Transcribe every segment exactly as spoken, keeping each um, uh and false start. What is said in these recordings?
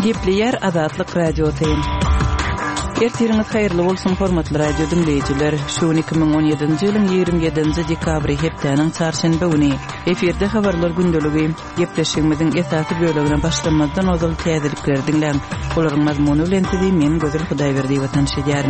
Gepleyer Azatlyk radiosyň. Ertiriňiz haýyrly bolsun hormatly radio dinleýijiler. Şu iki bin on ýedinji ýylyň ýygrimi ýedinji dekabry hepdeniň çarşamba güni eferde habarlar gündeligi gepleşigimiziň esasy bölümine başlamazdan ozal täzelikler dinlen. Olaryň mazmuny bilen tedi men Gözül Hudaýberdi watan şeýärin.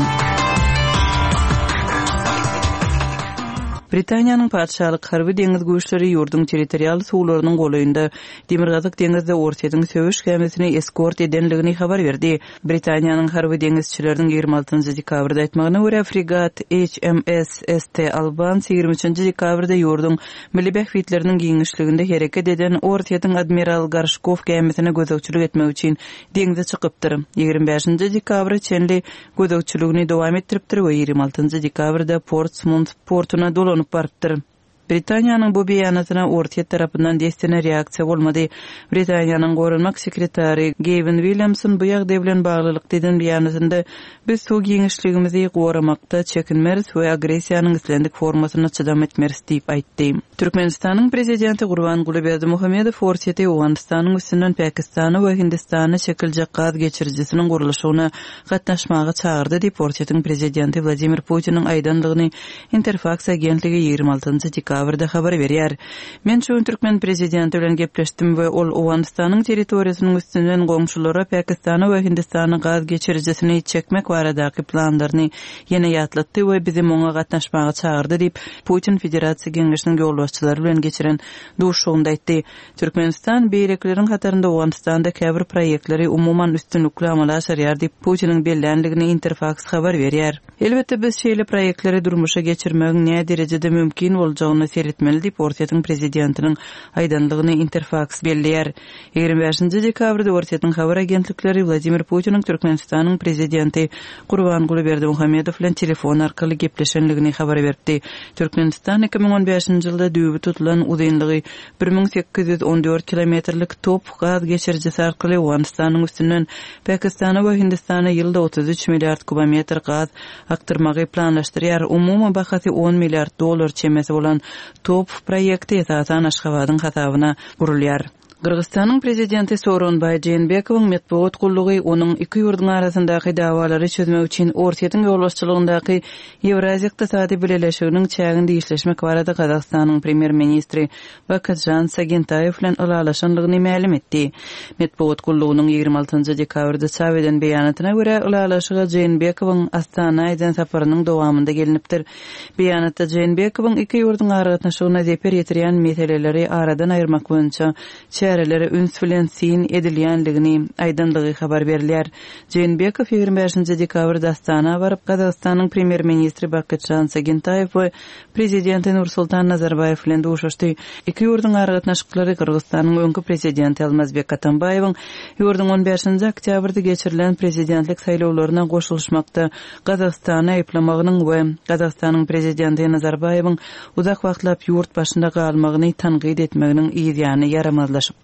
Britaniýanyň padşahlyk harby deňiz güýçleri ýurdun territorial suwlarynyň golaýynda Demirgazyk deňizde ortadan söwüş gemisini eskort edenligini habar berdi. Britaniýanyň harby deňizçileriniň ýygrimi altynjy dekabrda aýtmagyna görä fregat H M S St Albans ýygrimi üçinji dekabrda ýurdun milli bähwitleriniň giňişliginde hereket eden ortadan admiral Garshkov gemisine gözegçilik etmek üçin deňize çykypdyr. ýygrimi beşinji dekabra çenli gözegçiligini dowam etdiripdir we ýygrimi altynjy dekabrda Portsmouth portuna dolanyp barıpdyr. Britaniýanyň bu beýanatyna orta tarapyndan destine reaksiýa bolmady. Britaniýanyň gorunmak sekretary Gavin Williamson bu ýagdaý bilen baglylyk deden beýanatynda biz suw giňişligimizi goramakda çekinmeris we agresiýanyň islendik formasyna çydam etmeris diýip aýtdy. Türkmenistanyň prezidenti Gurbanguly Berdimuhammedow forsýety Owganistanyň üstünden Pakistany we Hindistany çekilje gaz geçirjisiniň guruluşyna gatnaşmagy çağırdy diýip forsýetyň prezidenti Vladimir Putiniň aýdanlygyny Interfax agentligi ýygrimi altynjy dekabrda habar berýär. Men şu Türkmen prezidenti bilen gepleşdim we ol Owganistanyň territoriýasynyň üstünden goňşulara Pakistany we Hindistany gaz geçirjisini çekmek baradaky planlaryny ýene ýatlatdy we bizi moňa gatnaşmagy çağırdy diýip Putin Federasiýa Geňeşiniň ýolbaşçylary bilen geçiren duşugynda aýtdy. Türkmenistan beýlekleriň hatarynda Owganistanda käbir proýektleri umumyň üstünlikli amala aşarýar diýip Putiniň bellenligini Interfax habar berýär. Elbetde biz şeýle proýektleri durmuşa geçirmegiň näme derejede mümkin boljagyny seretmeli diýip Ortaýa prezidentiniň aýdanlygyny Interfax belleýär. ýygrimi beşinji dekabrda Ortaýa habar agentlikleri Vladimir Putiniň Türkmenistanyň prezidenti Gurbanguly Berdimuhammedow bilen telefon arkaly gepleşenligini habar berdi. Türkmenistan iki bin on beşinji ýylda düýbi tutulan uzunlygy bir ming sekiz ýüz on dört kilometrlik top gaz geçirjisi arkaly Owganistanyň üstünden Pakistana we Hindistana ýylda otuz üç milliard kubometr gaz aktyrmagy planlaşdyrýar. Umumy bahasy on milliard dollar çemesi bolan top proýekti esasan Aşgabatyň hasabyna gurulýar. Kırgızstanyň prezidenti Soronbay Jeenbekowyň medeniýet gullugy onuň iki ýurduň arasyndaky dawalary çözmek üçin Ortaýa ýolbaşçylygyndaky Ewraziýa ykdysady birleşiginiň çäginde işleşmek barada Kazakstanyň premier ministri Bakatjan Sagentayew bilen alalaşanlygyny ma'lum etdi. Medeniýet gullugynyň ýygrimi altynjy dekabrda çap eden beýanatyna görä alalaşyga Jeenbekowyň Astana eden saparynyň dowamynda gelinipdir. Beýanatda Jeenbekowyň iki ýurduň aragatnaşygyna zeper ýetirýän meseleleri aradan aýyrmak boýunça çärelere üns bilen sin edilýänligini aýdanlygy habar berilýär. Jeenbekow ýygrimi beşinji dekabrda Astana baryp Kazakstanyň premier ministri Bakatjan Sagentayew we prezidenti Nursultan Nazarbayew bilen duşuşdy. Iki ýurduň aragatnaşyklary Kyrgyzstanyň öňkü prezidenti Almazbek Atambayewiň ýurdun on beşinji oktýabrda geçirilen prezidentlik saýlawlaryna goşulmamakda Kazakstany aýplamagynyň we Kazakstanyň prezidenti Nazarbayewiň uzak wagtlap ýurt başynda galmagyny tanqid etmeginiň ýygyany yaramazlaşypdy.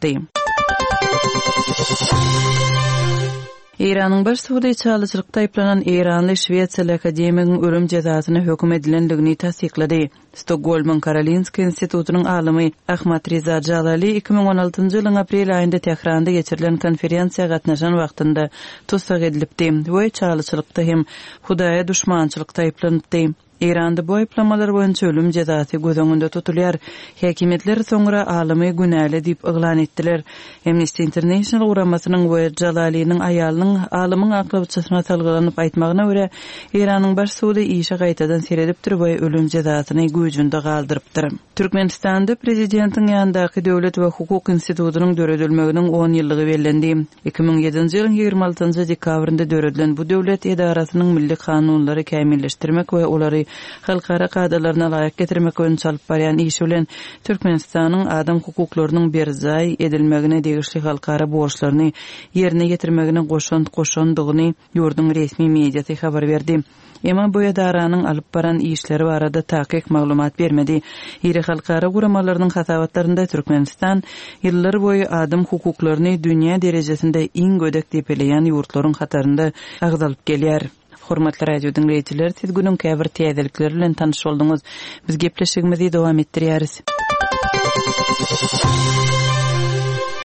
İran'ın baş suwdy çalyçylykda aýplanan Iranly Şweýçarly akademigiň ölüm jazasyna hökm edilenligini tasdiklady. Stockholm'un Karolinska institutunyň alymy Ahmat Reza Jalali iki bin on altynjy ýylyň aprel aýynda Tehranda geçirilen konferensiýa gatnaşan wagtynda tutsak edilipdi. Bu çalyçylykda hem Hudaýa düşmançylykda aýplandy. İranda bu aýplamalar boýunça ölüm jazasy göz öňünde tutulýar. Häkimetler soňra alymy günäli diýip eglan etdiler. Amnesty International guramasynyň we Jalaliň aýalynyň alymyň aklawçysyna salgylanyp aýtmagyna görä, Iranyň baş suwdy işe gaýtadan seredipdir we ölüm jazasyny güýjünde galdyrypdyr. Türkmenistanda prezidentiň ýandaky döwlet we hukuk institutunyň döredilmeginiň on ýyllygy bellendi. iki bin ýedinji ýylyň ýygrimi altynjy dekabrynda döredilen bu döwlet edarasynyň milli kanunlary kämilleşdirmek we olary halkara kadrlaryna laýyk getirmek üçin çalyp barýan iş bilen Türkmenistanyň adam hukuklarynyň berzay edilmegine degişli halkara borçlaryny ýerine getirmegine goşan goşandygyny ýurdun resmi mediýasy habar berdi. Emma bu edaranyň alyp baran işleri barada taýyk maglumat bermedi. Ýeri halkara guramalarynın hasabatlarynda Türkmenistan ýyllar boyu adam hukuklaryny dünýä derejesinde iň gödek diýip bilen ýurtlaryň hatarynda agzalyp gelýär. Hormatly radio dinleýijiler, siz günüň käbir täzelikleri bilen tanyş boldyňyz. Biz gepleşigimizi dowam etdirýäris.